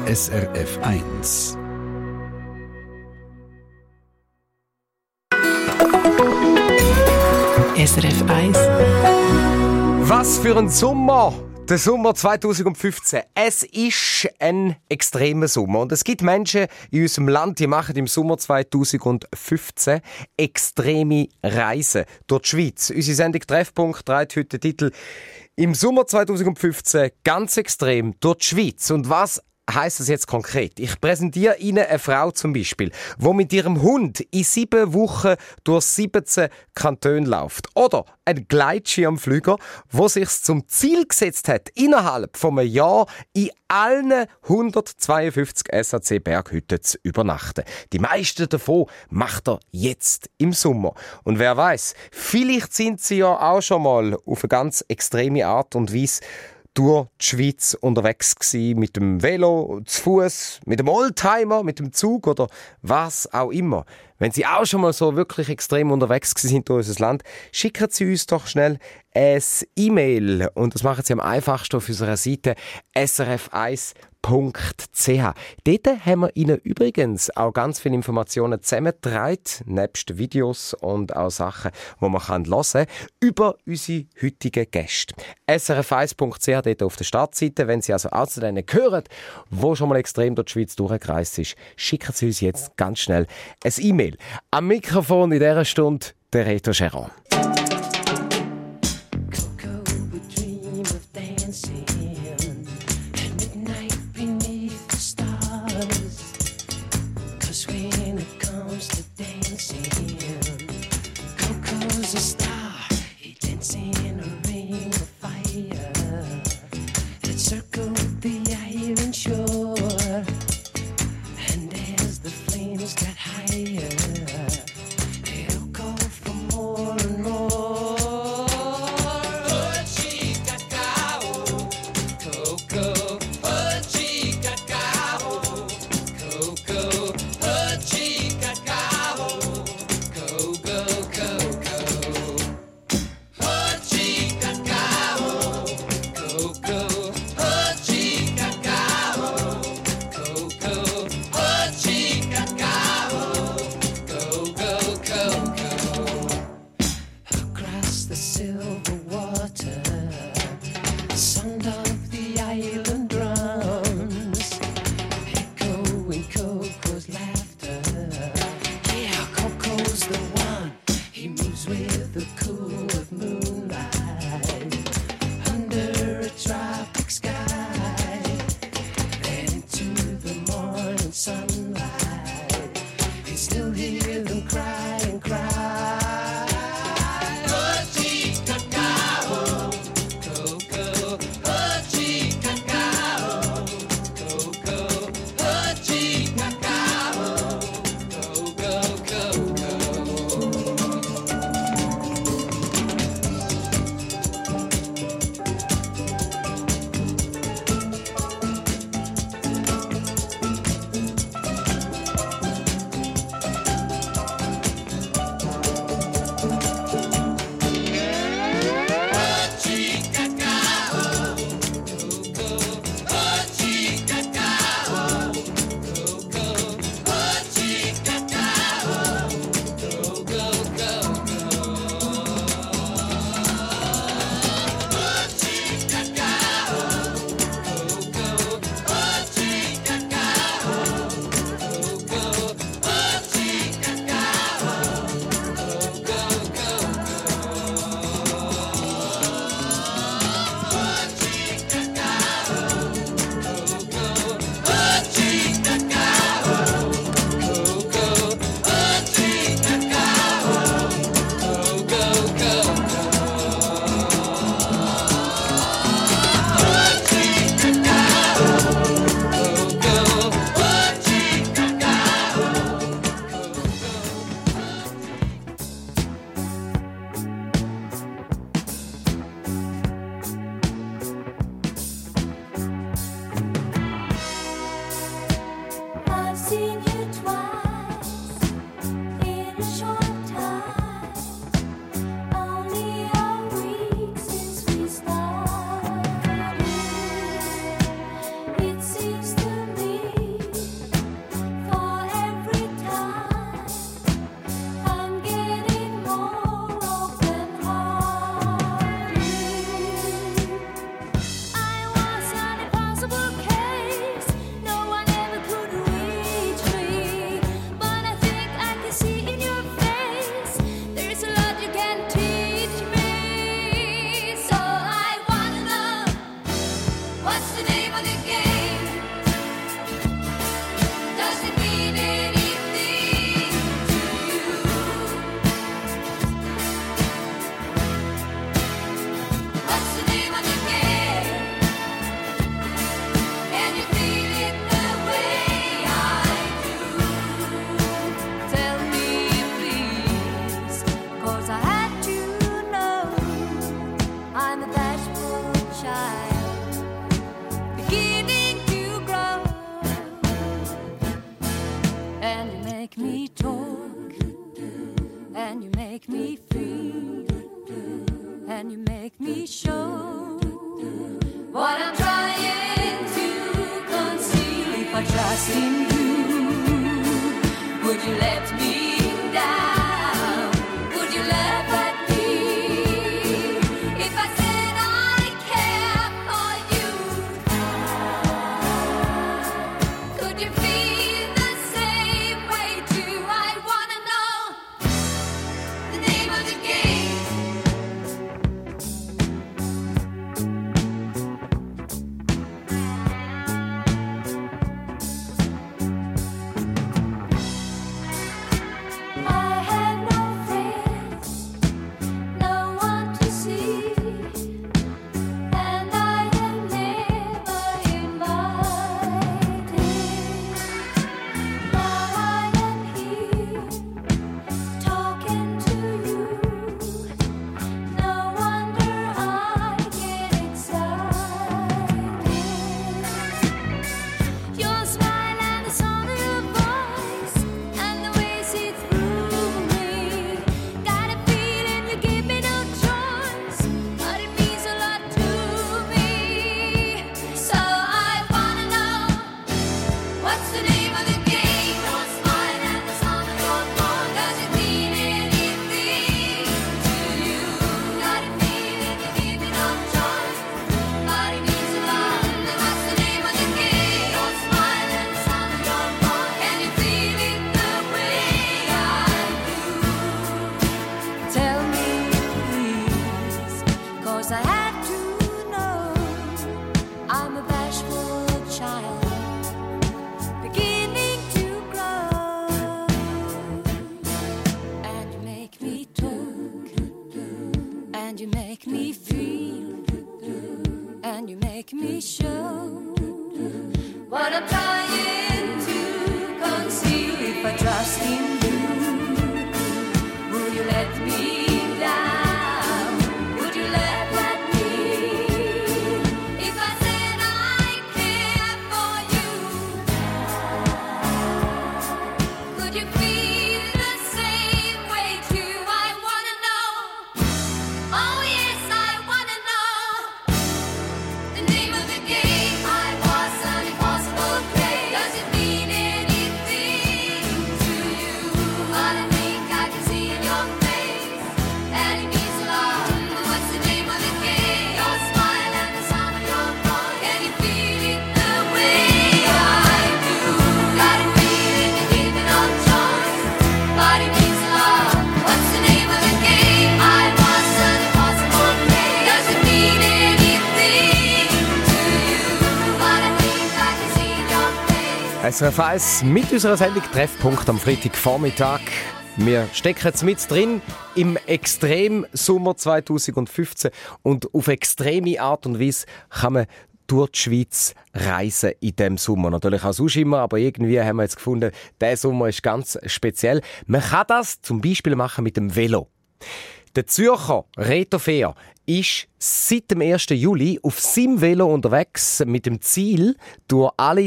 SRF 1. SRF 1. Was für ein Sommer! Der Sommer 2015. Es ist ein extremer Sommer. Und es gibt Menschen in unserem Land, die machen im Sommer 2015 extreme Reisen durch die Schweiz. Unsere Sendung Treffpunkt trägt heute den Titel «Im Sommer 2015 ganz extrem durch die Schweiz». Und was heisst das jetzt konkret? Ich präsentiere Ihnen eine Frau zum Beispiel, die mit ihrem Hund in 7 Wochen durch 17 Kantone läuft. Oder ein Gleitschirmflüger, der sich zum Ziel gesetzt hat, innerhalb von einem Jahr in allen 152 SAC-Berghütten zu übernachten. Die meisten davon macht er jetzt im Sommer. Und wer weiß, vielleicht sind Sie ja auch schon mal auf eine ganz extreme Art und Weise durch die Schweiz unterwegs gsi, mit dem Velo, zu Fuß, mit dem Oldtimer, mit dem Zug oder was auch immer. Wenn Sie auch schon mal so wirklich extrem unterwegs sind durch unser Land, schicken Sie uns doch schnell ein E-Mail. Und das machen Sie am einfachsten auf unserer Seite srf1.ch. Dort haben wir Ihnen übrigens auch ganz viele Informationen zusammengetragen, nebst Videos und auch Sachen, die man hören kann, über unsere heutigen Gäste. srf1.ch, dort auf der Startseite. Wenn Sie also auch zu denen gehören, die schon mal extrem durch die Schweiz durchgereist ist, schicken Sie uns jetzt ganz schnell ein E-Mail. Am Mikrofon in dieser Stunde der Reto Geron. SRF 1 mit unserer Sendung Treffpunkt am Freitagvormittag. Wir stecken jetzt mit drin im Extrem-Sommer 2015 und auf extreme Art und Weise kann man durch die Schweiz reisen in diesem Sommer. Natürlich auch sonst immer, aber irgendwie haben wir jetzt gefunden, dieser Sommer ist ganz speziell. Man kann das zum Beispiel machen mit dem Velo. Der Zürcher Reto Fehr ist seit dem 1. Juli auf seinem Velo unterwegs mit dem Ziel, durch alle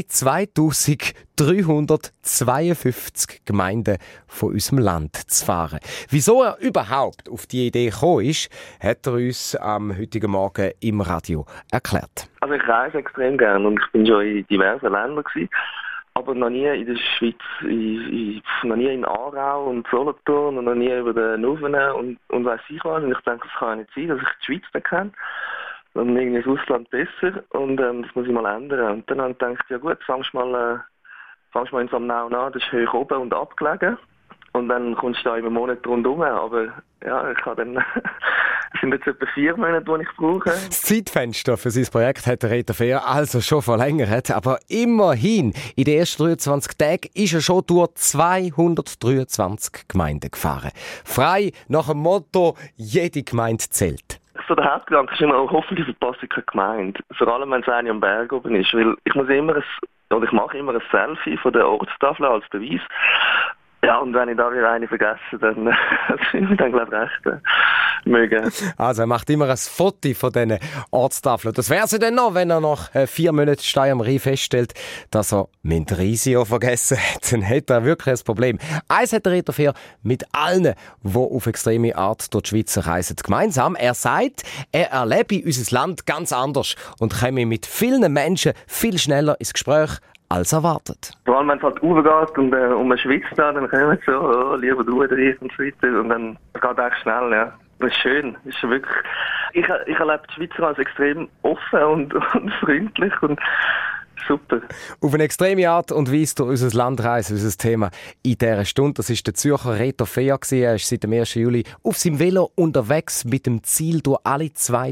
2352 Gemeinden von unserem Land zu fahren. Wieso er überhaupt auf die Idee gekommen ist, hat er uns am heutigen Morgen im Radio erklärt. Also ich reise extrem gerne und ich bin schon in diversen Ländern gewesen, aber noch nie in der Schweiz, noch nie in Aarau und Solothurn und noch nie über den Nuvenen und weiss ich was. Und ich denke, das kann ja nicht sein, dass ich die Schweiz nicht kenne. Und irgendwie das Ausland besser und das muss ich mal ändern. Und dann habe ich gedacht, ja gut, fangst mal in Samnau an, das ist hoch oben und abgelegen. Und dann kommst du da im Monat rundherum. Aber ja, ich habe dann Es sind jetzt etwa 4 Monate, die ich brauche. Das Zeitfenster für sein Projekt hat der Reto Fehr also schon verlängert, aber immerhin, in den ersten 23 Tagen ist er schon durch 223 Gemeinden gefahren. Frei nach dem Motto, jede Gemeinde zählt. So der Hauptgedanke ist immer, hoffentlich verpasse ich keine Gemeinde. Vor allem, wenn es eine am Berg oben ist. Weil ich mache immer ein Selfie von der Ortstafel als Beweis. Ja, und wenn ich da wieder eine vergesse, dann finde ich dann, glaube ich, recht mögen. Also er macht immer ein Foto von diesen Ortstafeln. Das wäre sie dann noch, wenn er nach 4 Monaten Stein am Rhein feststellt, dass er Mendrisio vergessen hat. Dann hat er wirklich ein Problem. Eins hat der Reto Fehr mit allen, die auf extreme Art durch die Schweiz reisen, gemeinsam. Er sagt, er erlebe unser Land ganz anders und komme mit vielen Menschen viel schneller ins Gespräch als erwartet. Vor allem, wenn es halt raufgeht und um eine Schweiz da, dann kommen sie so, lieber du oder ich und so weiter. Und dann geht es echt schnell, ja. Das ist schön. Das ist wirklich... Ich erlebe die Schweizer als extrem offen und freundlich und super. Auf eine extreme Art und Weise durch unser Land reisen, unser Thema in dieser Stunde. Das war der Zürcher Reto Fehr. Er ist seit dem 1. Juli auf seinem Velo unterwegs mit dem Ziel, durch alle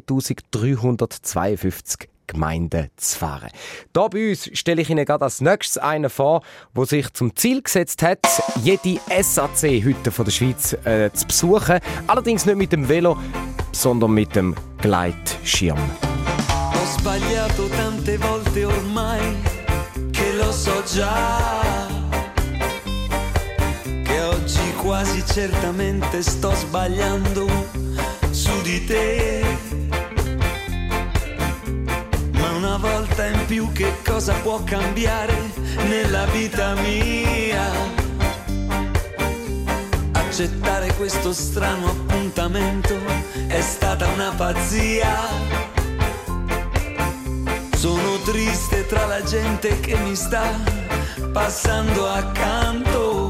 2352 Gemeinden zu fahren. Hier bei uns stelle ich Ihnen gerade als nächstes einen vor, der sich zum Ziel gesetzt hat, jede SAC-Hütte der Schweiz zu besuchen. Allerdings nicht mit dem Velo, sondern mit dem Gleitschirm. Ho sbagliato tante volte ormai, che lo so già, che oggi quasi certamente sto sbagliando su di te. Una volta in più che cosa può cambiare nella vita mia? Accettare questo strano appuntamento è stata una pazzia. Sono triste tra la gente che mi sta passando accanto,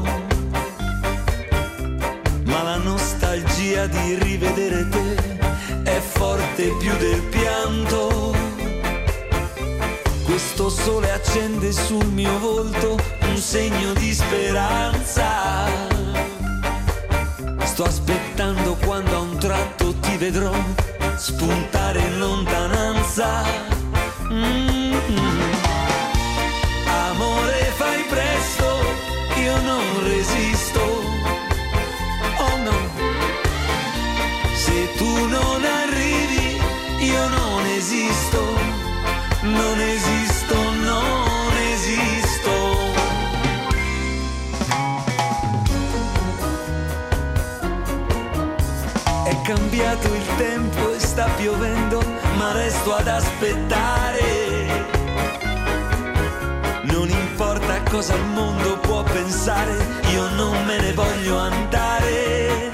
ma la nostalgia di rivedere te è forte più del pianto. Questo sole accende sul mio volto un segno di speranza. Sto aspettando quando a un tratto ti vedrò spuntare in lontananza. Amore, fai presto, io non resisto. Oh no, se tu non arrivi io non esisto. Non esisto, non esisto. È cambiato il tempo e sta piovendo, ma resto ad aspettare. Non importa cosa il mondo può pensare, io non me ne voglio andare.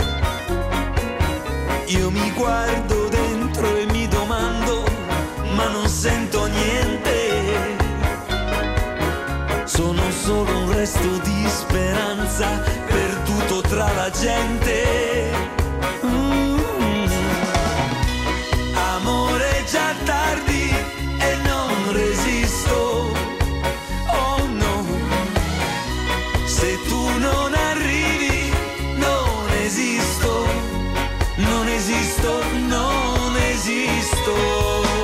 Io mi guardo dentro e mi domando, ma non sento niente. Sono solo un resto di speranza perduto tra la gente. Amore, già tardi e non resisto. Oh no, se tu non arrivi non esisto. Non esisto, non esisto.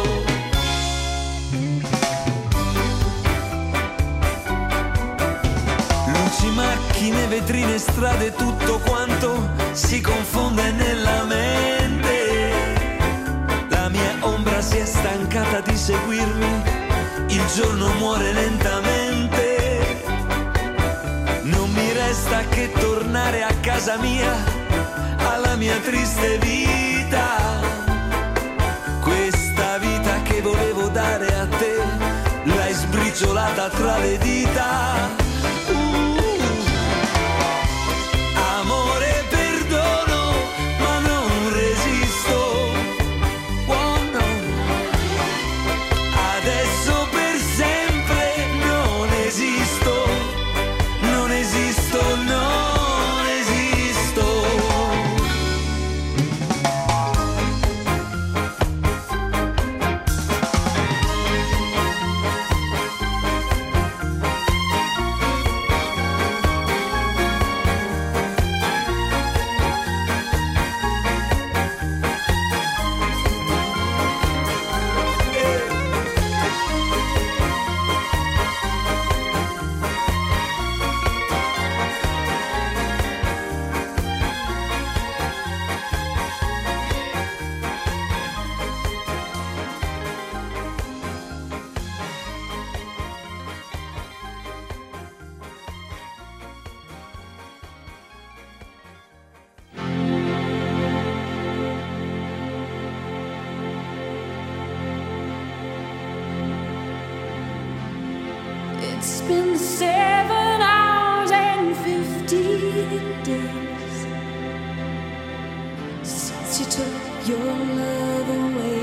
Macchine, vetrine, strade, tutto quanto si confonde nella mente. La mia ombra si è stancata di seguirmi, il giorno muore lentamente. Non mi resta che tornare a casa mia, alla mia triste vita. Questa vita che volevo dare a te, l'hai sbriciolata tra le dita. Amore, perdono, ma non resisto. Oh no, adesso per sempre non esisto. Non esisto, non esisto. It's been 7 hours and 15 days since you took your love away.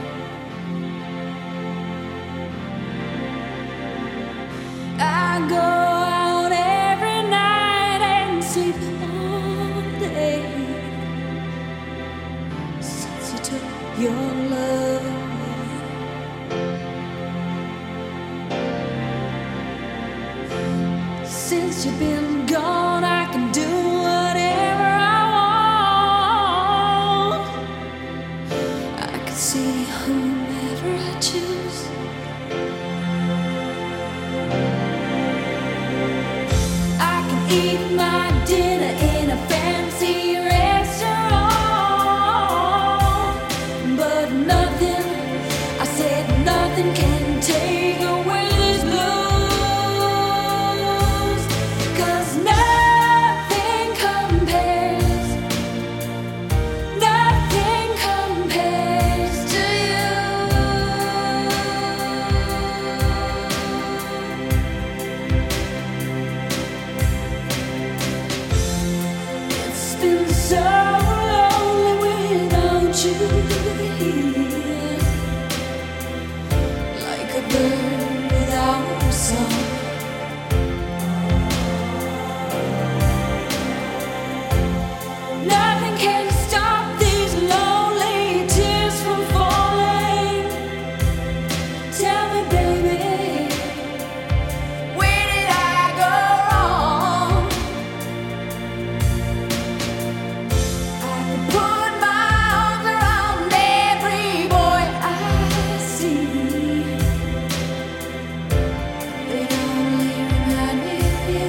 I go out every night and sleep all day since you took your love away. Since you've been gone, I can do whatever I want. I can see whomever I choose. I can eat my dinner in a fancy restaurant, but nothing, I said nothing can take away this blues. So lonely without you here, like a bird without a song. Nothing can stop these lonely tears from falling. Tell me, baby, where did I go wrong? Put my arms around every boy I see. They only remind me of you.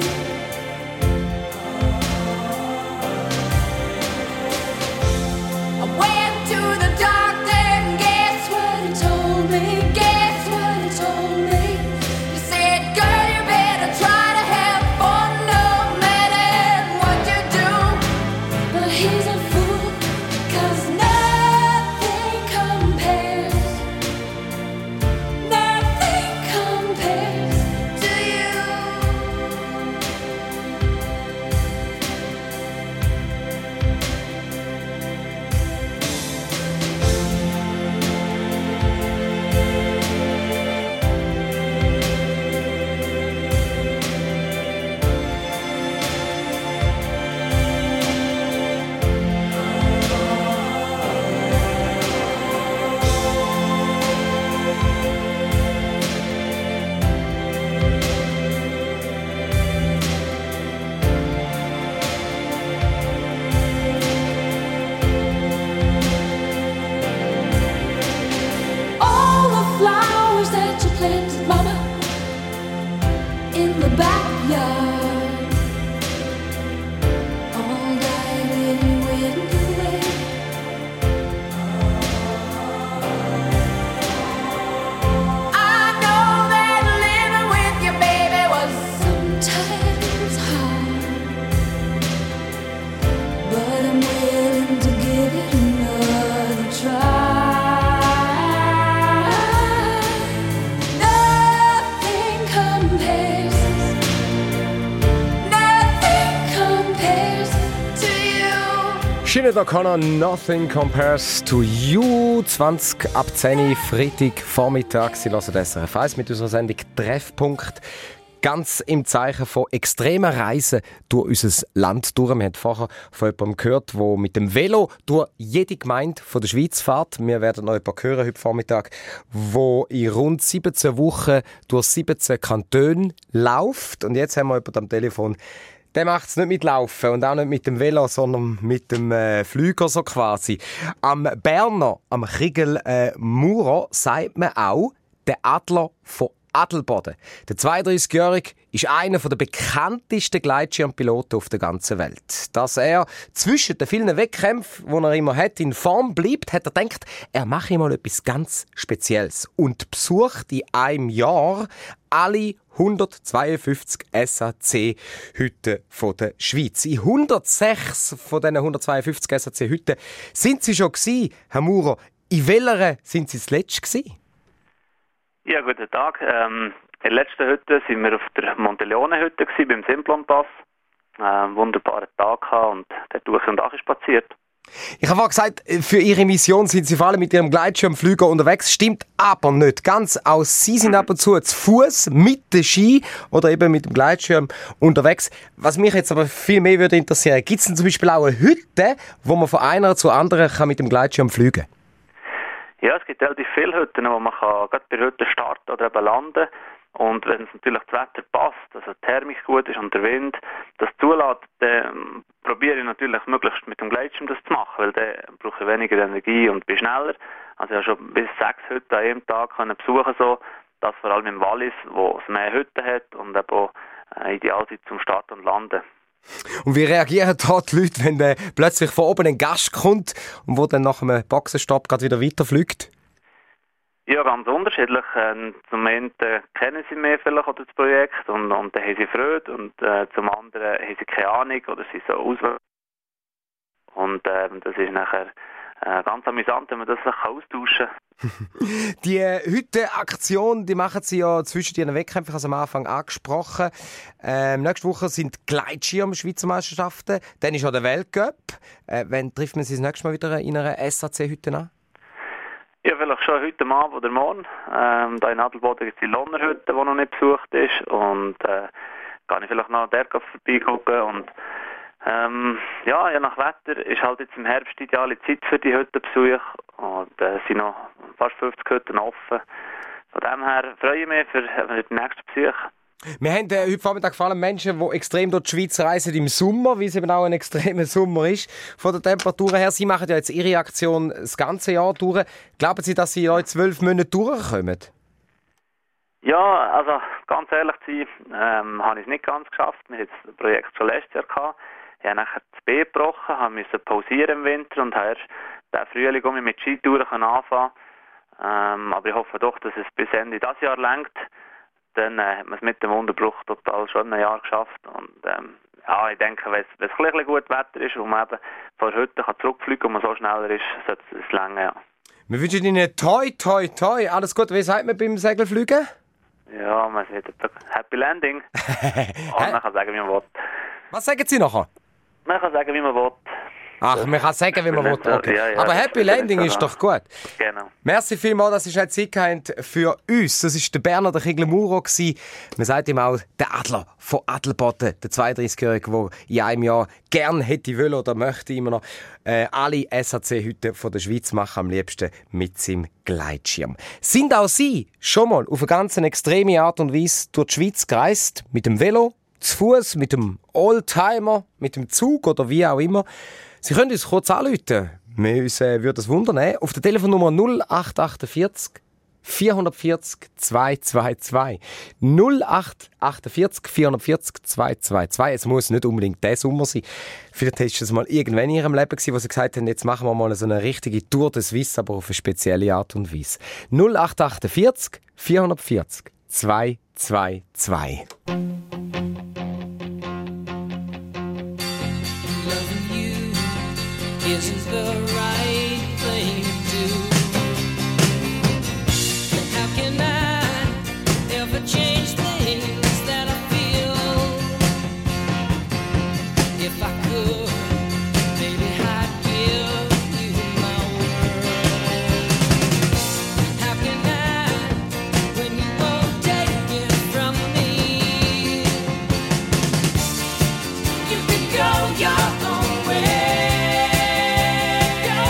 I went to the doctor and guess what he told me? Guess what he told me? He said, girl, you better try to have fun no matter what you do. But he's a fool, 'cause nothing compares to you. All the flowers that you planted, mama, in the backyard, all died when you went away. I know that living with your baby was sometimes hard, but I'm willing to give it another try. Nothing compares to you. Sinead O'Connor, Nothing Compares to You. 20 ab 10 Freitag Vormittag. Sie hören SRF 1 mit unserer Sendung Treffpunkt. Ganz im Zeichen von extremen Reisen durch unser Land durch. Wir haben vorher von jemandem gehört, der mit dem Velo durch jede Gemeinde von der Schweiz fährt. Wir werden noch jemanden hören heute Vormittag, der in rund 17 Wochen durch 17 Kantone läuft. Und jetzt haben wir jemanden am Telefon, der macht es nicht mit Laufen und auch nicht mit dem Velo, sondern mit dem Flüger so quasi. Am Berner, am Kriegel Maurer, sagt man auch der Adler von Adelboden. Der 32-Jährige ist einer der bekanntesten Gleitschirmpiloten auf der ganzen Welt. Dass er zwischen den vielen Wettkämpfen, die er immer hat, in Form bleibt, hat er gedacht, er mache mal etwas ganz Spezielles und besucht in einem Jahr alle 152 SAC-Hütten der Schweiz. In 106 von diesen 152 SAC-Hütten sind Sie schon gewesen, Herr Maurer. In welcher sind Sie zuletzt gewesen? Ja, guten Tag. In der letzten Hütte waren wir auf der Monteleone-Hütte beim Simplon-Pass. Einen wunderbaren Tag gehabt und dort durch und durch spaziert. Ich habe gesagt, für Ihre Mission sind Sie vor allem mit Ihrem Gleitschirmflüger unterwegs. Stimmt aber nicht ganz. Auch Sie sind ab und zu zu Fuß mit dem Ski oder eben mit dem Gleitschirm unterwegs. Was mich jetzt aber viel mehr würde interessieren, gibt es denn zum Beispiel auch eine Hütte, wo man von einer zur anderen kann mit dem Gleitschirm fliegen? Ja, es gibt relativ viele Hütten, wo man kann gerade bei Hütten starten oder eben landen. Und wenn es natürlich das Wetter passt, also die Thermik gut ist und der Wind das zulässt, dann probiere ich natürlich möglichst mit dem Gleitschirm das zu machen, weil dann brauche ich weniger Energie und bin schneller. Also ich habe schon bis 6 Hütten an einem Tag können besuchen, so. Das vor allem im Wallis, wo es mehr Hütten hat und eben auch ideal sind zum Starten und Landen. Und wie reagieren dort die Leute, wenn plötzlich von oben ein Gast kommt und wo dann nach einem Boxenstopp gerade wieder weiterfliegt? Ja, ganz unterschiedlich. Zum einen kennen sie mehr vielleicht oder das Projekt und dann haben sie Freude und zum anderen haben sie keine Ahnung oder sie so auswählen. Und das ist nachher ganz amüsant, wenn man das sich austauschen kann. Die Hütte-Aktion, die machen Sie ja zwischen Ihren Wettkämpfen, ich habe es am Anfang angesprochen. Nächste Woche sind Gleitschirm-Schweizer Meisterschaften, dann ist auch der Weltcup. Wann trifft man sich das nächste Mal wieder in einer SAC-Hütte an? Ja, vielleicht schon heute Abend oder morgen. Da in Adelboden gibt es die Lonnerhütte, die noch nicht besucht ist. Und kann ich vielleicht noch dort vorbeigucken. Und ja, je nach Wetter ist halt jetzt im Herbst die ideale Zeit für die Hüttenbesuche. Und es sind noch fast 50 Hütten offen. Von dem her freue ich mich für die nächsten Besuche. Wir haben heute Vormittag vor allem Menschen, die extrem durch die Schweiz reisen im Sommer, weil es eben auch ein extremer Sommer ist. Von der Temperatur her, Sie machen ja jetzt Ihre Aktion das ganze Jahr durch. Glauben Sie, dass Sie in 12 Monaten durchkommen? Ja, also ganz ehrlich zu sein, habe ich es nicht ganz geschafft. Wir hatten das Projekt schon letztes Jahr gehabt. Ich habe nachher das Bein gebrochen, musste pausieren im Winter und habe erst den Frühling mit Skitouren anfangen. Aber ich hoffe doch, dass es bis Ende dieses Jahr reicht. Dann hat man es mit dem Unterbruch total schon ein Jahr geschafft. Und ja, ich denke, wenn es ein bisschen gut Wetter ist und man eben von heute zurückfliegen kann und man so schneller ist, sollte es länger, ja. Wir wünschen Ihnen toi, toi, toi. Alles gut, wie sagt man beim Segelfliegen? Ja, man sagt Happy Landing. Und man kann sagen, wie man will. Was sagen Sie nachher? Man kann sagen, wie man will. Ach, man kann sagen, wie man will. Okay. Ja, aber Happy Landing ist doch gut. Genau. Merci vielmals, dass Sie schnell Zeit hatten für uns. Das war der Berner, der Kigler-Muro. Man sagt ihm auch der Adler von Adelboden, der 32-Jährige, der in einem Jahr gerne hätte wollen oder möchte immer noch alle SAC-Hütten der Schweiz machen, am liebsten mit seinem Gleitschirm. Sind auch Sie schon mal auf eine ganz extreme Art und Weise durch die Schweiz gereist? Mit dem Velo, zu Fuß, mit dem Oldtimer, mit dem Zug oder wie auch immer? Sie können uns kurz anrufen. Uns würde das wundern. Auf der Telefonnummer 0848 440 222. 0848 440 222. Es muss nicht unbedingt der Sommer sein. Vielleicht ist es mal irgendwann in Ihrem Leben gewesen, wo Sie gesagt haben, jetzt machen wir mal so eine richtige Tour des Suisse, aber auf eine spezielle Art und Weise. 0848 440 222. Isn't the right thing to do? How can I ever change things that I feel? If I could, maybe I'd give you my world. How can I, when you won't take it from me? You can go your own way.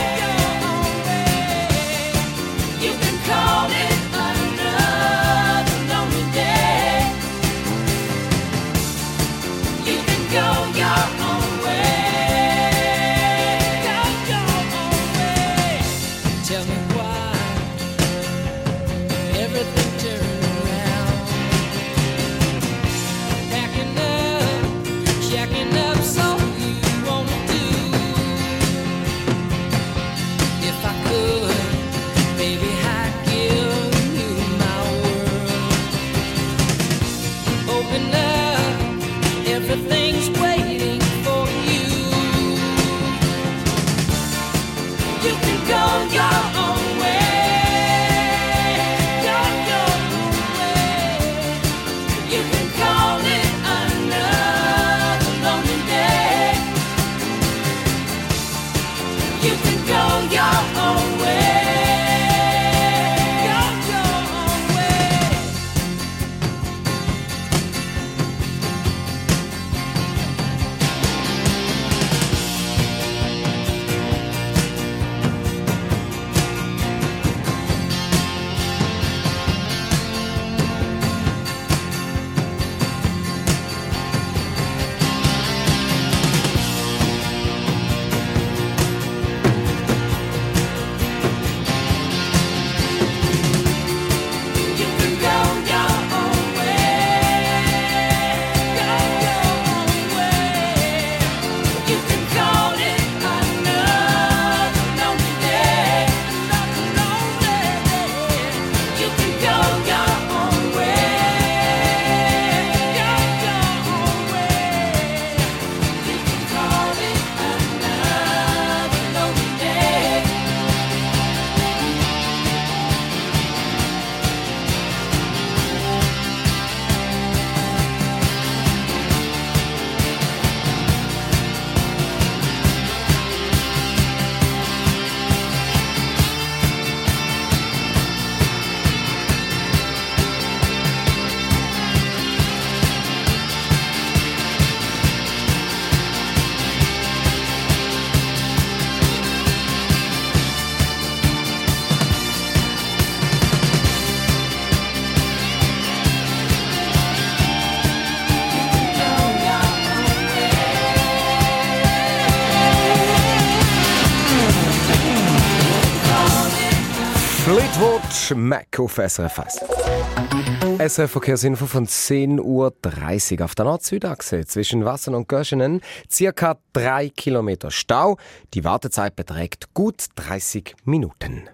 Fleetwood Mac auf SRF 1. SRF Verkehrsinfo von 10:30 Uhr auf der Nord-Süd-Achse zwischen Wassern und Göschenen. Circa 3 Kilometer Stau. Die Wartezeit beträgt gut 30 Minuten.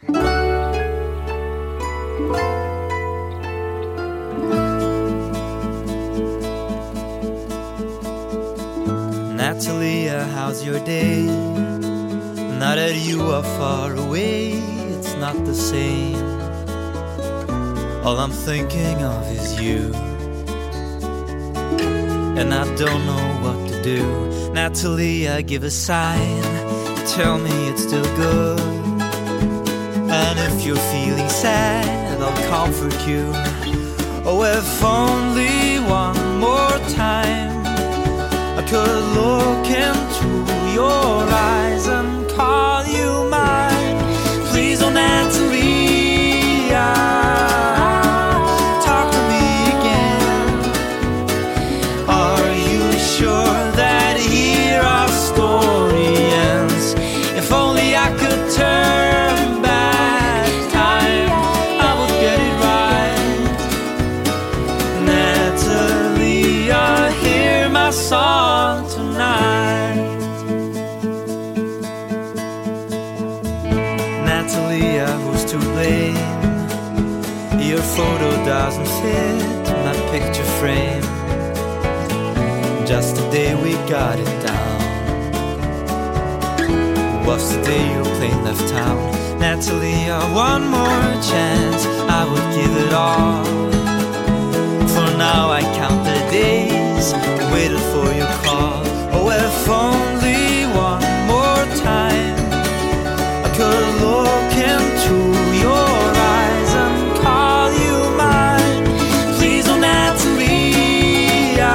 Natalia, how's your day? Now that you are far away, it's not the same. All I'm thinking of is you, and I don't know what to do. Natalia, give a sign, tell me it's still good. And if you're feeling sad, I'll comfort you. Oh, if only one more time I could look into your eyes and call you mine. Please, oh Natalia, talk to me again. Are you sure that here our story ends? If only I could turn back time, I would get it right. Natalia, hear my song tonight. Natalia, who's to blame? Your photo doesn't fit my picture frame. Just the day we got it down was the day your plane left town. Natalia, one more chance, I would give it all. For now I count the days, waited for your call. Oh, if only one more time I could look into your eyes and call you mine. Please, oh Natalia,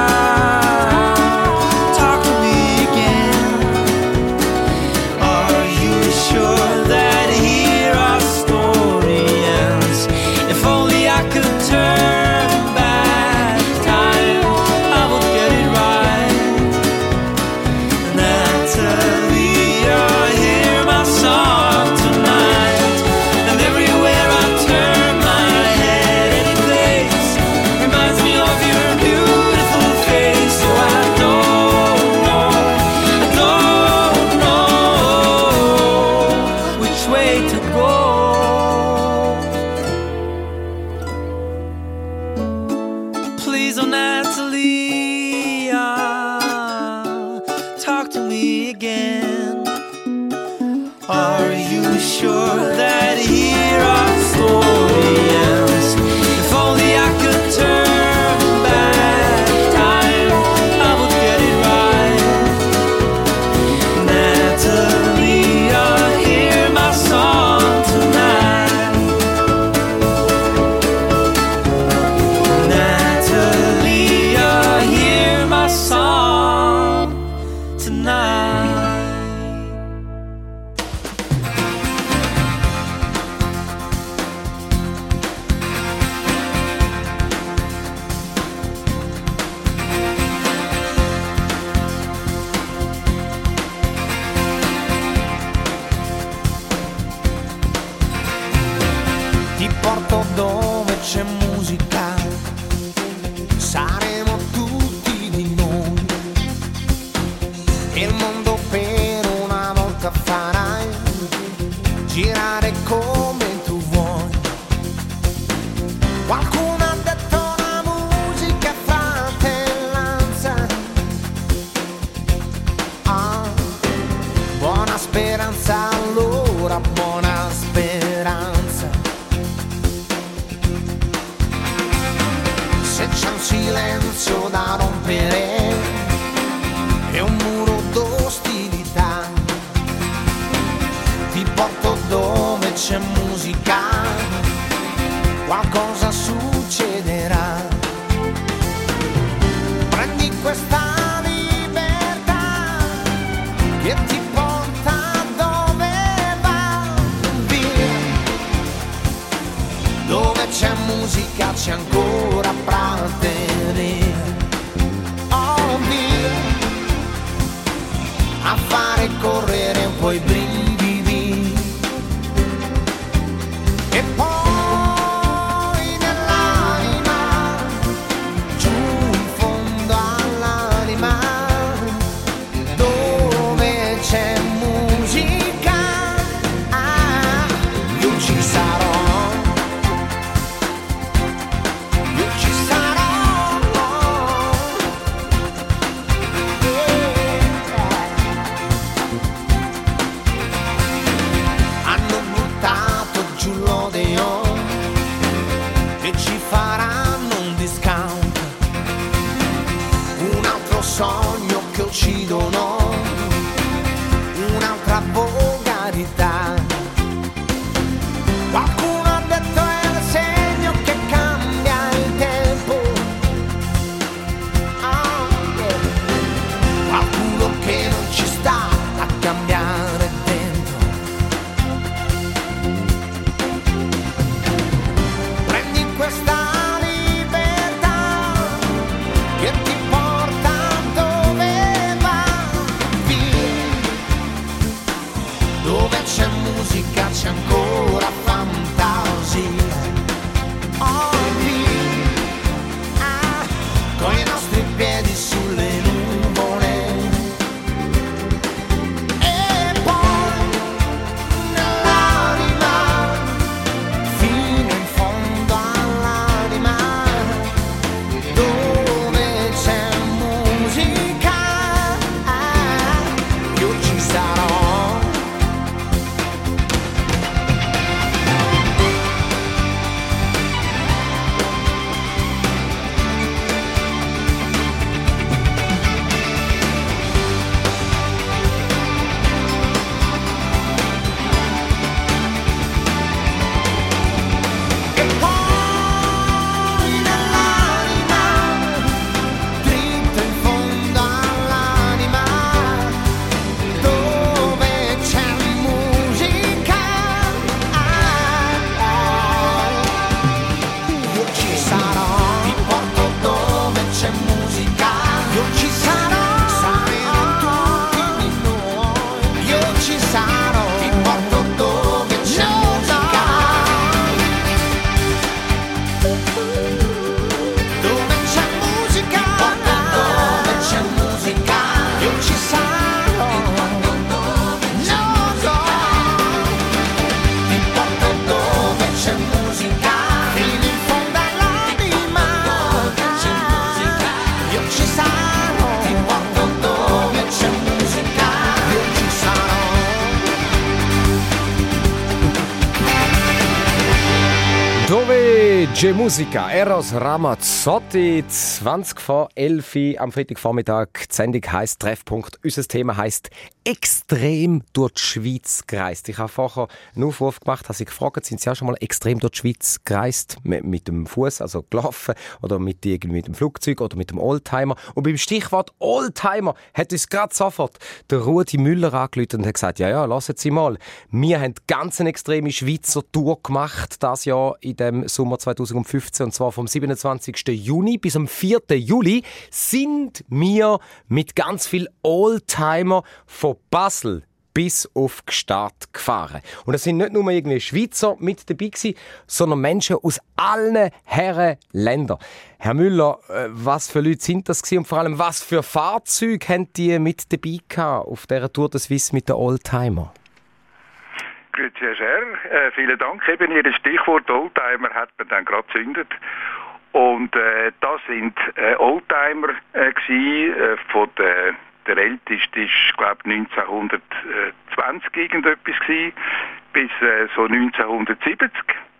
talk to me again. Are you sure that here our story ends? If only I could turn back time, I would get it right. Natalia, hear my song tonight. And everywhere I turn my head, any place reminds me of your beautiful face. So I don't know which way to go. Please, oh Natalia, talk to me again. Are you sure that here our story ends? If only I could turn back time, I would get it right. Natalia, hear my song tonight. Natalia, hear my song tonight. Ti porto dove c'è musica, saremo tutti di noi. E il mondo per una volta farai girare come tu vuoi. Qualcuno ha detto la musica è fratellanza. Ah, buona speranza allora, buona speranza. Se c'è un silenzio da rompere e un muro d'ostilità, ti porto dove c'è musica, qualcosa succederà. Prendi questa libertà che ti porta dove va, via. Dove c'è musica c'è ancora prateria. Oh, via, a fare correre un po' i brividi. E sogno che uccidono un'altra volgarità. Qualcuno ha detto è il segno che cambia il tempo. Qualcuno che non ci sta a cambiare dentro. Prendi questa che ti porta dove va, via. Dove c'è musica c'è ancora fantasia. Oh, via, con i nostri piedi sulle nuvole. E poi nell'anima, fino in fondo all'anima, dove c'è musica, io ci sarò. E poi nell'anima, dritto in fondo all'anima, dove c'è musica, io ci sarò. Ti porto dove c'è musica, io ci sarò. Saremo tutti noi, io ci sarò. Ti porto dove c'è musica, dove c'è musica, dove c'è musica, io ci sarò. Ti porto dove c'è musica, fino in fondo all'anima, io ci sarò. Ti porto dove c'è musica, io ci sarò. Dove c'è Musica? Eros Ramazzotti, 20 vor 11 am Freitagvormittag. Die Sendung heisst Treffpunkt. Unser Thema heisst «Extrem durch die Schweiz gereist». Ich habe vorher einen Aufruf gemacht, habe Sie gefragt, sind Sie auch schon mal extrem durch die Schweiz gereist? Mit dem Fuß, also gelaufen, oder mit dem Flugzeug oder mit dem Oldtimer? Und beim Stichwort Oldtimer hat uns gerade sofort der Rudi Müller angerufen und hat gesagt, ja, lassen Sie mal, wir haben ganz eine extreme Schweizer Tour gemacht, das Jahr in dem Sommer 2015, und zwar vom 27. Juni bis am 4. Juli sind wir mit ganz viel Oldtimer von Basel bis auf Gstaad gefahren. Und es sind nicht nur irgendwie Schweizer mit dabei gewesen, sondern Menschen aus allen Herren Ländern. Herr Müller, was für Leute sind das gewesen und vor allem, was für Fahrzeuge haben die mit dabei gehabt auf dieser Tour de Suisse mit den Oldtimer? Grüezi, Herr Scher. Vielen Dank. Eben Ihr Stichwort Oldtimer hat man dann gerade gezündet. Und das sind Oldtimer von der älteste ist, glaube ich, 1920 irgendetwas gewesen, bis so 1970.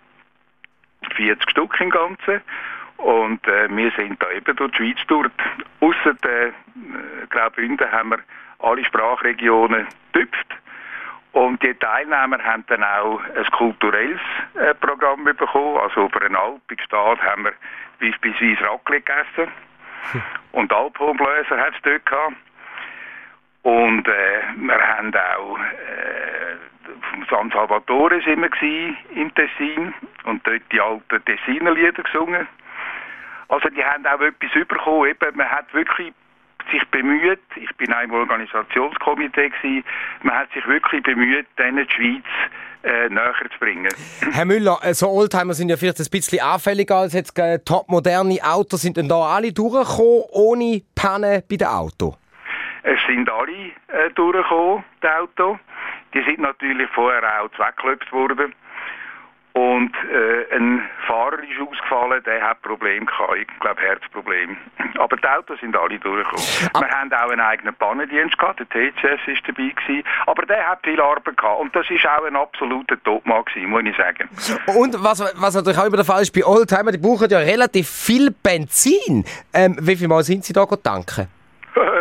40 Stück im Ganzen. Und wir sind da eben durch die Schweiz durch. Ausser der Graubünden haben wir alle Sprachregionen getüpft. Und die Teilnehmer haben dann auch ein kulturelles Programm bekommen. Also über eine Alp in Gstaad haben wir beispielsweise Raclette gegessen. Und Alphornbläser hat es dort gehabt. Und wir haben auch vom San Salvatore sind wir im Tessin und dort die alten Tessiner Lieder gesungen. Also die haben auch etwas bekommen. Eben, man hat wirklich sich bemüht, ich bin auch im Organisationskomitee gewesen, man hat sich wirklich bemüht, denen die Schweiz näher zu bringen. Herr Müller, so Oldtimer sind ja vielleicht ein bisschen anfälliger als jetzt topmoderne Autos. Sind denn da alle durchgekommen, ohne Pannen bei den Autos? Es sind alle durchgekommen, die Autos. Die sind natürlich vorher auch weggeklopft worden. Und ein Fahrer ist ausgefallen, der hat Probleme gehabt, ich glaube Herzproblem. Aber die Autos sind alle durchgekommen. Wir haben auch einen eigenen Pannendienst gehabt, der TCS war dabei gewesen, aber der hat viel Arbeit gehabt. Und das war auch ein absoluter Topmann gewesen, muss ich sagen. Und was natürlich auch über der Fall ist, bei Oldtimer, die brauchen ja relativ viel Benzin. Wie viel Mal sind Sie da tanken?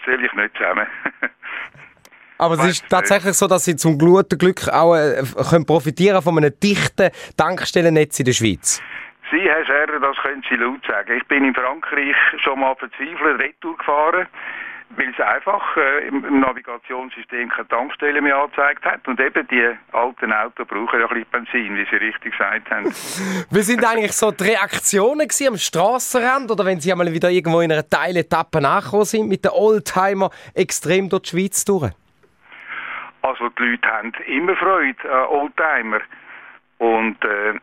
zähle ich nicht zusammen. Aber es ist tatsächlich so, dass Sie zum guten Glück auch können profitieren von einem dichten Tankstellennetz in der Schweiz. Sie, Herr Scherer, das können Sie laut sagen. Ich bin in Frankreich schon mal verzweifelt Retour gefahren, weil es einfach im Navigationssystem keine Tankstelle mehr angezeigt hat. Und eben die alten Autos brauchen ja ein bisschen Benzin, wie Sie richtig gesagt haben. Wie sind eigentlich so die Reaktionen gewesen am Strassenrand oder wenn Sie einmal wieder irgendwo in einer Teiletappe nachgekommen sind mit den Oldtimer extrem durch die Schweiz durch? Also die Leute haben immer Freude an Oldtimer. Und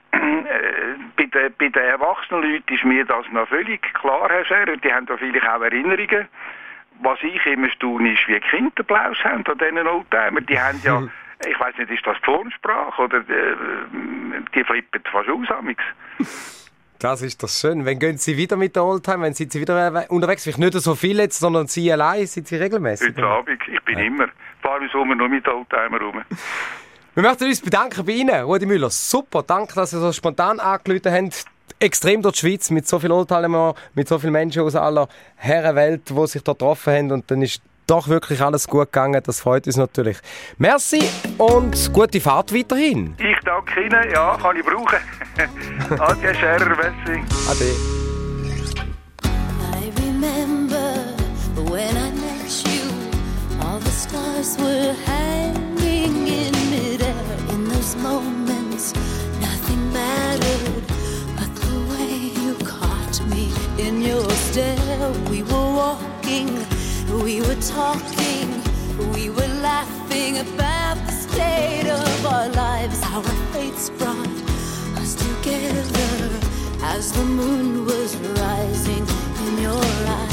bei den erwachsenen Leuten ist mir das noch völlig klar, Herr Scherer. Die haben da vielleicht auch Erinnerungen. Was ich immer staune, ist, wie Kinder Applaus haben an diesen Oldtimer. Die haben ja, ich weiss nicht, ist das die Formsprache oder die flippen fast aus amigs. Das ist doch schön. Wann gehen Sie wieder mit den Oldtimer? Wann sind Sie wieder unterwegs? Vielleicht nicht so viel jetzt, sondern Sie allein? Sind Sie regelmäßig? Heute Abend. Ich bin immer. Fahre im Sommer nur mit den Oldtimer rum. Wir möchten uns bedanken bei Ihnen, Rudi Müller. Super, danke, dass Sie so spontan angerufen haben. Extrem durch die Schweiz, mit so vielen Oldtimer, mit so vielen Menschen aus aller Herrenwelt, die sich da getroffen haben. Und dann ist doch wirklich alles gut gegangen. Das freut uns natürlich. Merci und gute Fahrt weiterhin. Ich danke Ihnen. Ja, kann ich brauchen. Adieu, Scherer, merci. Ade. I remember when I met you, all the stars were hanging in midair. In those moments, nothing mattered but the way you caught me in your stare. We were walking, we were talking, we were laughing about the state of our lives. Our fates brought us together as the moon was rising in your eyes.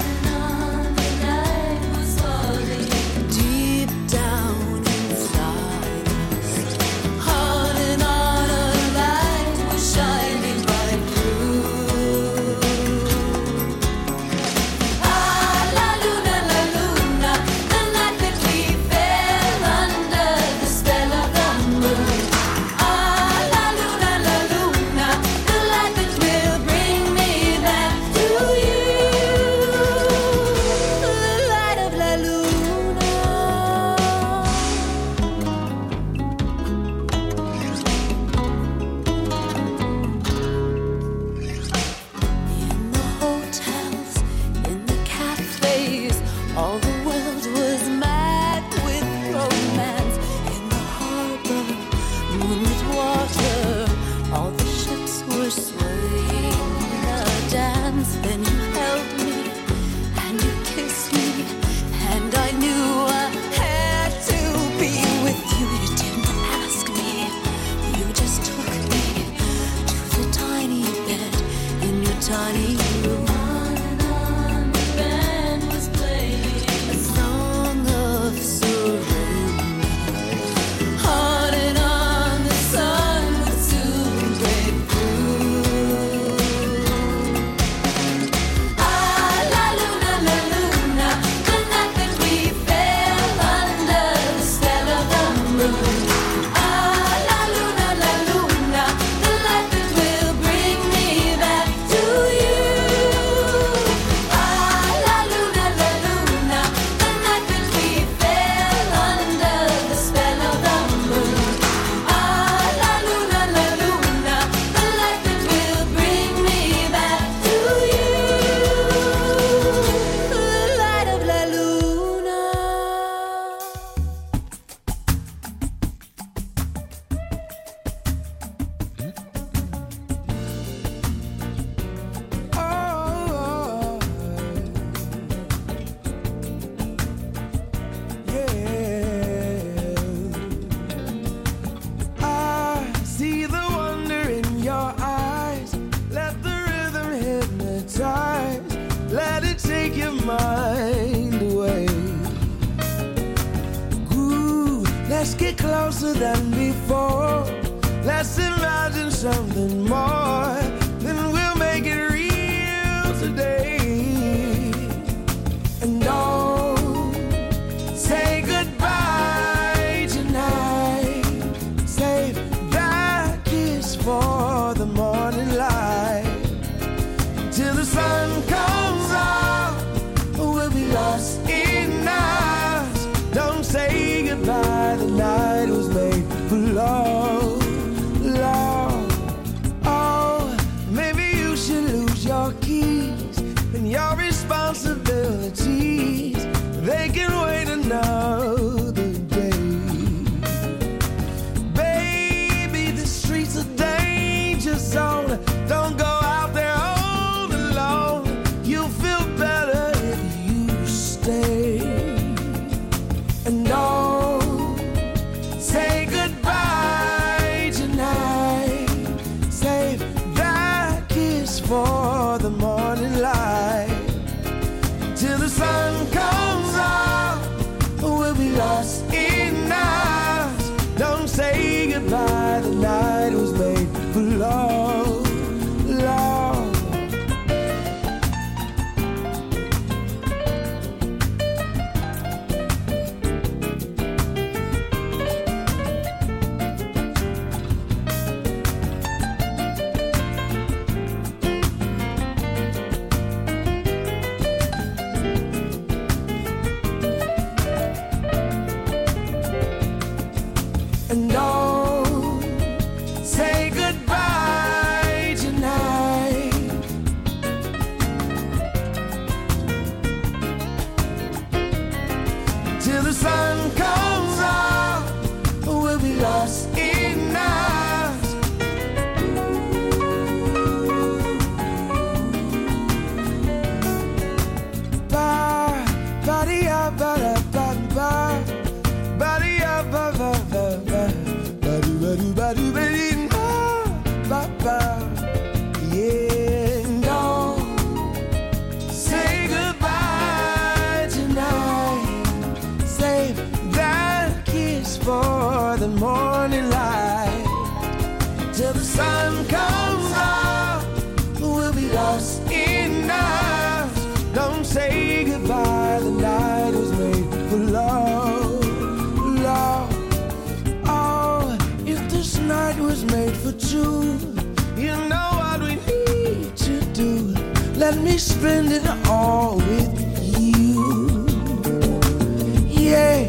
Deep down inside us, on and on a light was shining bright through. Ah, la luna, the night that we fell under the spell of the moon. Ah, la luna, the light that will bring me back to you. The light of la luna. In the hotels, in the cafes, all the world was mad with romance. In the harbor, moonlit water, all the ships were swaying a dance. Then you held me and you kissed me, and I knew I had to be with you. You didn't ask me, you just took me to the tiny bed in your tiny room. On and on the band was playing a song of surrender. On and on the sun would soon break through. Ah, la luna, the night that we fell under the spell of the moon. Ah, la luna, the light that will bring me back to you. Ah, la luna, the night that we fell under the spell of the moon. Ah, la luna, the light that will bring me back to you. The light of la luna. I see the wonder in your eyes. Let the rhythm hypnotize. Let it take your mind away. Ooh, let's get closer than before. Let's imagine something more. Then we'll make it real today. And don't say goodbye tonight. Save that kiss for the morning light. Till the sun comes out, we'll be lost in your responsibilities, they can wait another day. Baby, the streets are danger zone. Don't go out there all alone. You'll feel better if you stay. And don't say goodbye tonight. Save that kiss for the morning light. Till the sun comes up, we'll be lost in night. Don't say goodbye, the night was made for love, love. And don't say goodbye tonight. Till the sun comes up, we'll be lost in night. Ba, ba-dee-ya, ba-da-ba-ba. Ba-dee-ya, ba-ba-ba-ba. Ba-doo-ba-doo-ba-doo-ba-dee-ba-ba. Yeah, don't say goodbye tonight. Save that kiss for the morning light. Till the sun comes up, we'll be lost in night. Don't say goodbye, the night was made for love, love. Oh, if this night was made for two, you know what we need to do. Let me spend it all with you. Yeah,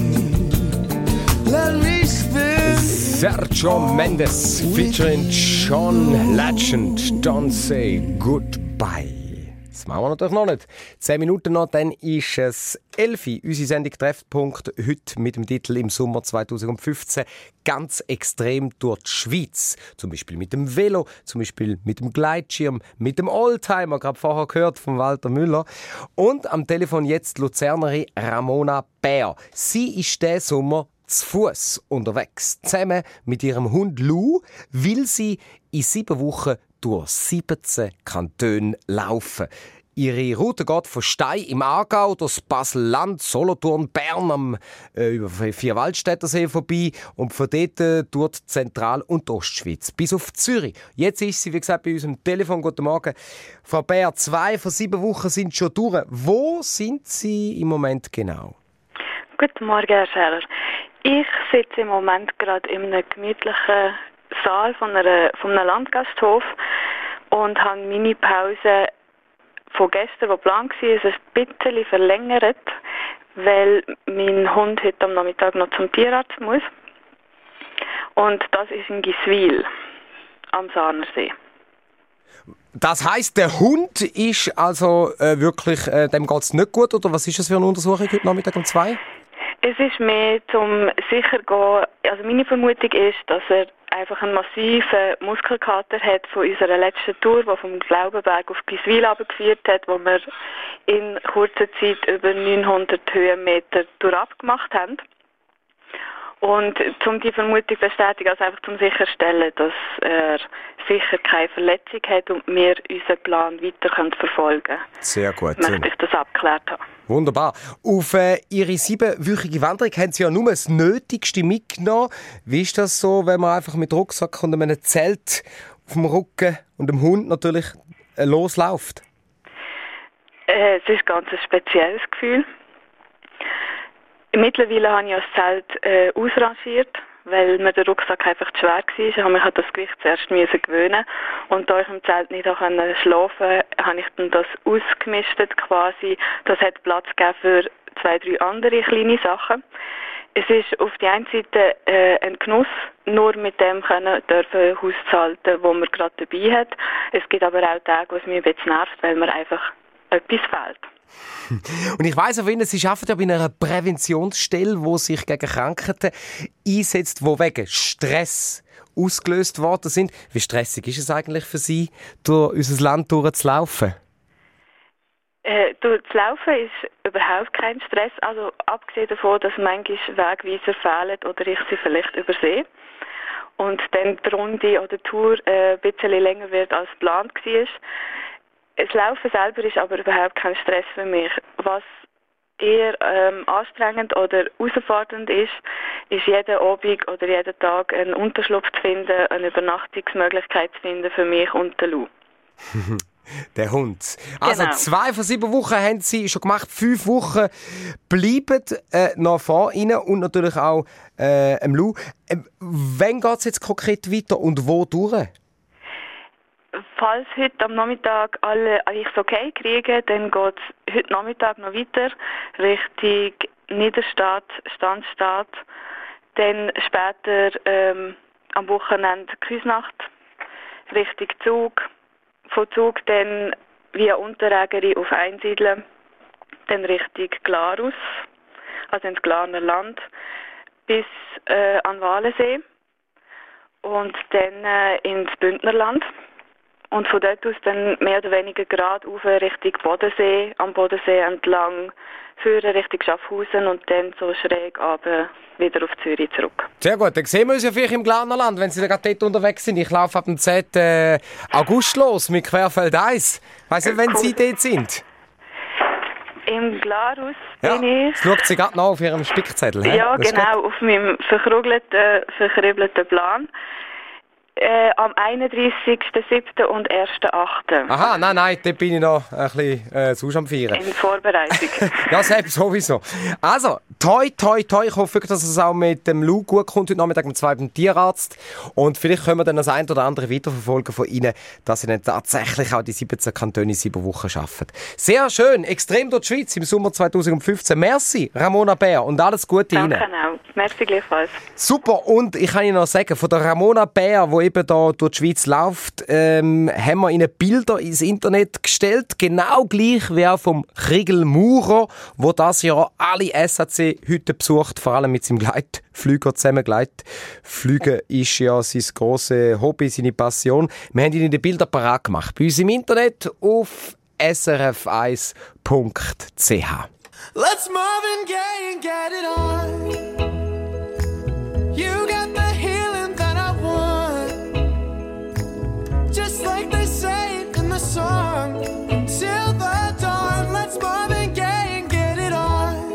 let me spend Sergio Mendes featuring John Legend. Don't say goodbye. Das machen wir natürlich noch nicht. 10 Minuten noch, dann ist es 11 Uhr. Unsere Sendung Treffpunkt heute mit dem Titel «Im Sommer 2015» ganz extrem durch die Schweiz. Zum Beispiel mit dem Velo, zum Beispiel mit dem Gleitschirm, mit dem Oldtimer, gerade vorher gehört von Walter Müller. Und am Telefon jetzt die Luzernerin Ramona Bär. Sie ist diesen Sommer zu Fuss unterwegs. Zusammen mit ihrem Hund Lou will sie in 7 Wochen durch 17 Kantone laufen. Ihre Route geht von Stey im Aargau, durch Basel-Land, Solothurn, Bern, über Vierwaldstättersee vorbei und von dort durch die Zentral- und Ostschweiz bis auf Zürich. Jetzt ist sie, wie gesagt, bei uns am Telefon. Guten Morgen. Frau Bär, 2 von 7 Wochen sind schon durch. Wo sind Sie im Moment genau? Guten Morgen, Herr Scherer. Ich sitze im Moment gerade in einem gemütlichen Saal von einem Landgasthof und habe meine Pause von gestern, die geplant war, ein bisschen verlängert, weil mein Hund heute am Nachmittag noch zum Tierarzt muss. Und das ist in Giswil am Sahnersee. Das heisst, der Hund ist also wirklich, dem geht es nicht gut, oder was ist das für eine Untersuchung heute Nachmittag um 2? Es ist mehr zum sicher gehen. Also meine Vermutung ist, dass er einfach einen massiven Muskelkater hat von unserer letzten Tour, die vom Glaubenberg auf Giswil runtergeführt hat, wo wir in kurzer Zeit über 900 Höhenmeter durchab gemacht haben. Und um die Vermutung zu bestätigen, also einfach zum sicherstellen, dass er sicher keine Verletzung hat und wir unseren Plan weiter verfolgen können. Sehr gut. Möchte ich das abgeklärt haben. Wunderbar. Auf Ihre 7-wöchige Wanderung haben Sie ja nur das Nötigste mitgenommen. Wie ist das so, wenn man einfach mit Rucksack und einem Zelt auf dem Rücken und dem Hund natürlich losläuft? Es ist ein ganz spezielles Gefühl. Mittlerweile habe ich das Zelt ausrangiert, weil mir der Rucksack einfach zu schwer war. Ich musste mich an das Gewicht zuerst gewöhnen. Und da ich im Zelt nicht schlafen konnte, habe ich dann das ausgemistet quasi. Das hat Platz gegeben für 2-3 andere kleine Sachen. Es ist auf der einen Seite ein Genuss, nur mit dem dürfen haushalten, wo man gerade dabei hat. Es gibt aber auch Tage, wo es mich ein bisschen nervt, weil man einfach etwas fehlt. Und ich weiss auch, Sie arbeiten ja bei einer Präventionsstelle, die sich gegen Krankheiten einsetzt, die wegen Stress ausgelöst worden sind. Wie stressig ist es eigentlich für Sie, durch unser Land durchzulaufen? Durchzulaufen ist überhaupt kein Stress. Also abgesehen davon, dass manchmal Wegweiser fehlen oder ich sie vielleicht übersehe. Und dann die Runde oder die Tour ein bisschen länger wird als geplant war. Das Laufen selber ist aber überhaupt kein Stress für mich. Was eher anstrengend oder herausfordernd ist jeden Abend oder jeden Tag einen Unterschlupf zu finden, eine Übernachtungsmöglichkeit zu finden für mich und den Lou. Der Hund. Also Genau. 2 von 7 Wochen haben Sie schon gemacht. 5 Wochen bleiben noch vor Ihnen und natürlich auch im Lou. Wann geht es jetzt konkret weiter und wo durch? Falls heute am Nachmittag ich es okay kriege, dann geht es heute Nachmittag noch weiter Richtung Niederstadt, Standstadt. Dann später am Wochenende Küsnacht, Richtung Zug. Von Zug dann via Unterägeri auf Einsiedeln, dann Richtung Glarus, also ins Glarner Land, bis an Walensee und dann ins Bündnerland. Und von dort aus dann mehr oder weniger gerade auf Richtung Bodensee, am Bodensee entlang, führen Richtung Schaffhausen und dann so schräg runter wieder auf Zürich zurück. Sehr gut, dann sehen wir uns ja vielleicht im Glarner Land, wenn Sie da gerade dort unterwegs sind. Ich laufe ab dem 10. August los mit Querfeld 1. Weiss nicht, wenn Sie dort sind? Im Glarus Ja, bin ich. das schaut Sie gerade noch auf Ihrem Spickzettel. he? Ja, Das ist genau, auf meinem verkribbelten Plan. Am 31.07. und 1.08. gut. Aha, nein, dort bin ich noch ein bisschen sonst am Feiern. In Vorbereitung. Ja, selbst sowieso. Also, toi. Ich hoffe wirklich, dass es auch mit dem Lou gut kommt heute Nachmittag mit 2 beim Tierarzt. Und vielleicht können wir dann das ein oder andere weiterverfolgen von Ihnen, dass Sie dann tatsächlich auch die 17 Kantone in 7 Wochen arbeiten. Sehr schön, extrem durch die Schweiz im Sommer 2015. Merci, Ramona Bär, und alles Gute Ihnen. Danke auch. Merci gleichfalls. Super, und ich kann Ihnen noch sagen, von der Ramona Bär, die eben da durch die Schweiz läuft, haben wir Ihnen Bilder ins Internet gestellt, genau gleich wie auch vom Kriegel Maurer, wo das Jahr alle SAC heute besucht, vor allem mit seinem Gleitflüger zusammen. Gleitfliegen ist ja sein grosses Hobby, seine Passion. Wir haben Ihnen die Bilder parat gemacht, bei uns im Internet auf srf1.ch. Let's Marvin Gaye and get it on. You got the healing that I want. Just like they say in the song. Until the dawn, let's Marvin Gaye and get it on.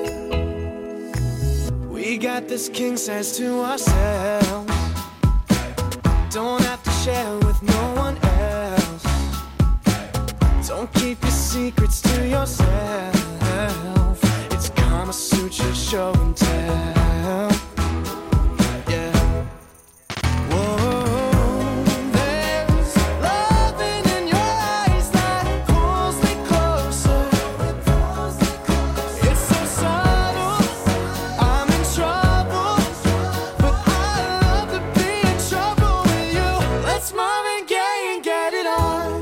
We got this king size to ourselves. Don't have to share with no one else. Don't keep your secrets to yourself. It's Kama Sutra show and tell. Yeah. Whoa, there's loving in your eyes that pulls me closer. It's so subtle, I'm in trouble, but I love to be in trouble with you. Let's Marvin Gaye and get it on.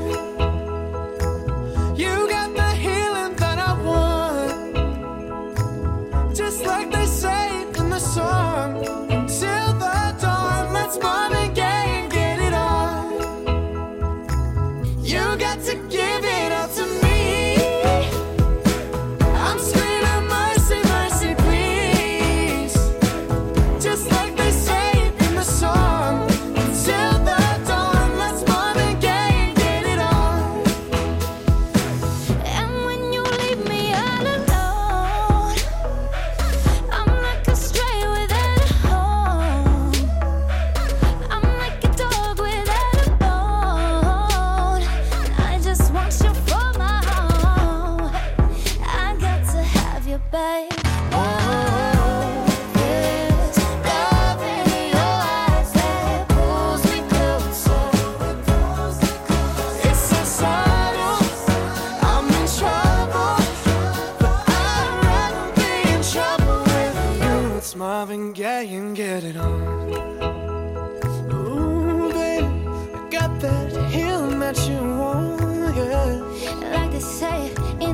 You got the healing that I want. Just like they say in the song. Until the dawn, let's Marvin Gaye and get it on. You got to give it all to me. I'm screaming mercy, mercy, please. Just like they say in the song. Until the dawn, let's Marvin Gaye and get it on. And when you leave me all alone, I'm like a stray without a home. I'm like a dog without a bone. I just want you for my home. I got to have you, babe. Oh, there's love in your eyes that pulls me closer. It's so subtle, I'm in trouble, but I'd rather be in trouble with you. It's Marvin Gaye and get it on. Ooh, baby, I got that healing that you want, yeah. Like they say in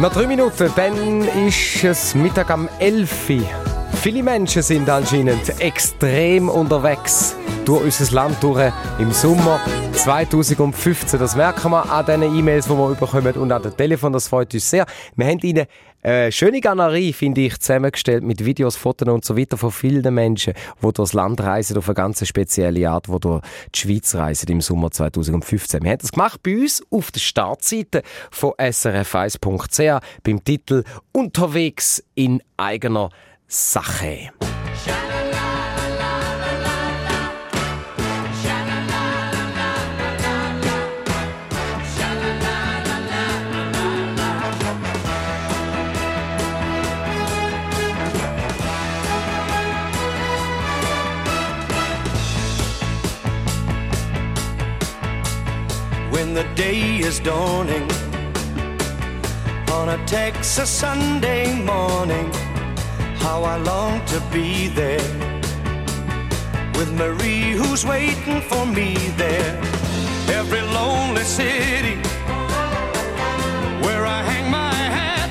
Noch 3 Minuten, dann ist es Mittag am 11 Uhr. Viele Menschen sind anscheinend extrem unterwegs durch unser Land durch im Sommer 2015. Das merken wir an den E-Mails, die wir bekommen und an dem Telefon. Das freut uns sehr. Wir haben Ihnen eine schöne Galerie, finde ich, zusammengestellt mit Videos, Fotos und so weiter von vielen Menschen, die durchs Land reisen auf eine ganz spezielle Art, die durch die Schweiz reisen im Sommer 2015. Wir haben das gemacht bei uns auf der Startseite von srf1.ch beim Titel «Unterwegs in eigener Sache». When the day is dawning on a Texas Sunday morning, how I long to be there with Marie who's waiting for me there. Every lonely city where I hang my hat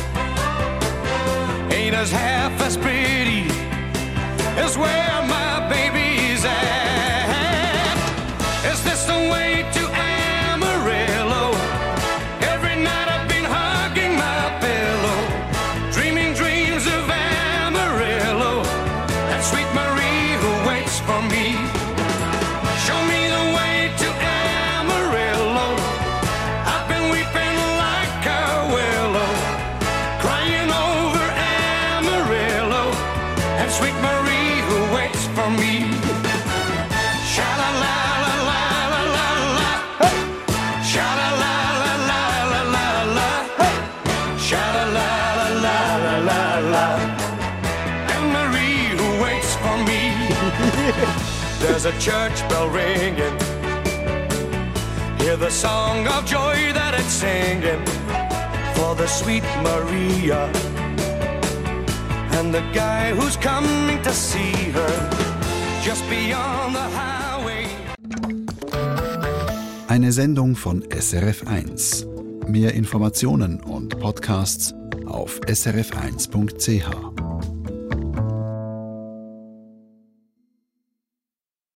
ain't as half as pretty as where my baby's at. Is this the way to Amarillo? Every night I've been hugging my pillow, dreaming dreams of Amarillo, and sweet Marie who waits for me. Show me the way to Amarillo. I've been weeping like a willow, crying over Amarillo, and sweet Marie who waits for me. Sha-la-la-la-la-la-la-la, sha-la-la-la-la-la-la, sha-la-la-la-la-la-la, and Marie who waits for me. There's a church bell ringing, hear the song of joy that it's singing for the sweet Maria and the guy who's coming to see her just beyond the highway. Eine Sendung von SRF1. Mehr Informationen und Podcasts auf srf1.ch.